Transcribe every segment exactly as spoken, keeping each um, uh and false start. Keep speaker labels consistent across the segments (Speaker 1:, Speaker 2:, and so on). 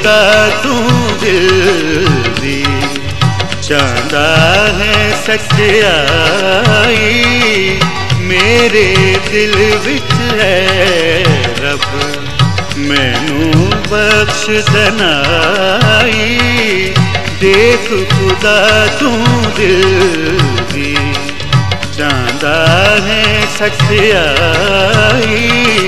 Speaker 1: खुदा तू दिल दी चांदा है सच्चाई मेरे दिल विच है रब मैनू बख्श दनाई देख खुदा तू दिल दी चांदा है सच्चाई।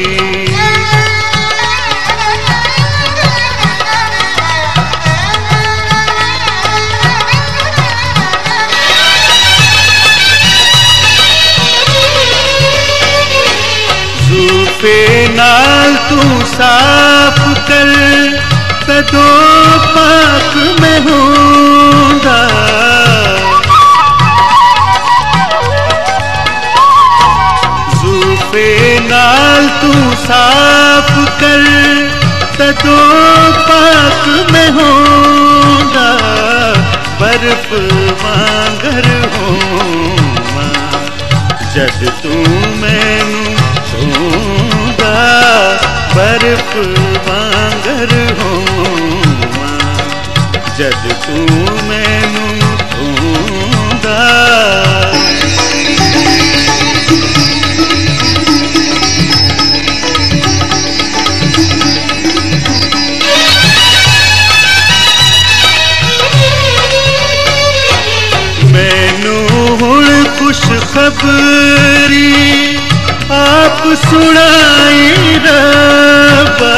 Speaker 1: जुल्फे नाल तू साफ कर कदो पाक में होगा जुल्फे नाल तू साफ कर कदो पाक में होगा बर्फ वांगर होवा जद तू मैनू होगा बर्फ वांगर होवा जद तू मैनू होगा। मैनू हुण खुश खबरी आप सुनाई रब्बा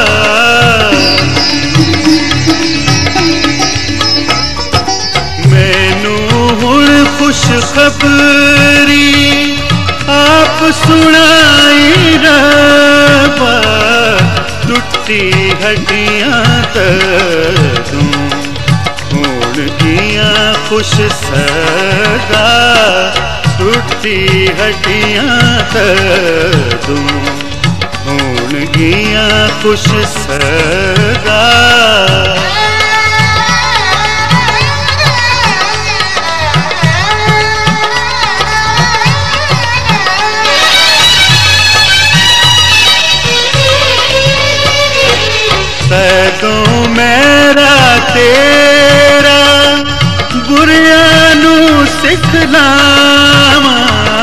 Speaker 1: मैनू हुण खुश खबरी आप सुनाई रब्बा टुटी हड्डियां तदों हुण गियां खुश सदा टुटी हड्डियां तदों हुण गियां खुश सदा। तदों मेरा तेरा बुरियां नू सिखलावा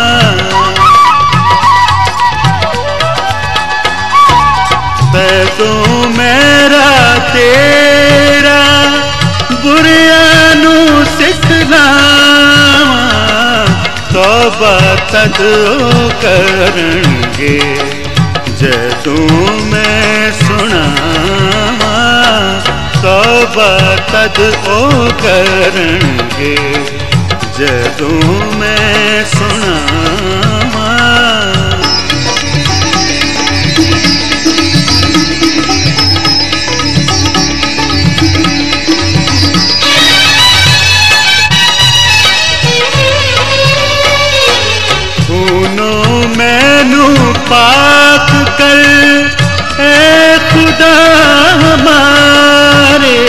Speaker 1: तदों मेरा तेरा बुरियां नू सिखलावा तौबा तदों करनगे जदों मैं सुनावा तौबा तद ओ करनगे जदों मैं सुनावा। खूनों मैनू पाक कर ए खुदा हमारे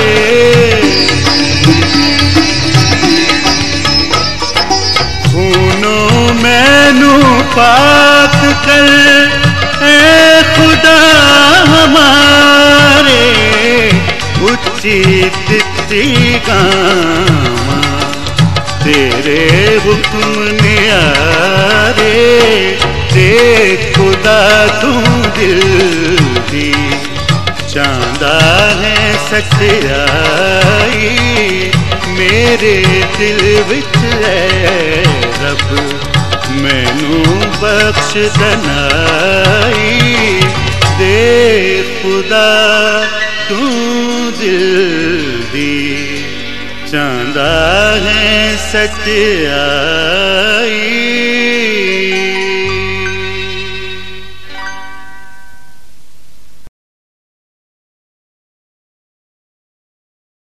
Speaker 1: खूनों मैनू पाक कर ए खुदा हमारे उच्ची दित्ती गावां तेरे हुक्म न्यारे देख खुदा तू दिल दी चांदा है सच्चाई मेरे दिल विच है रब मैनू बख्श दनाई देख खुदा तू दिल दी चांदा है सच्चाई।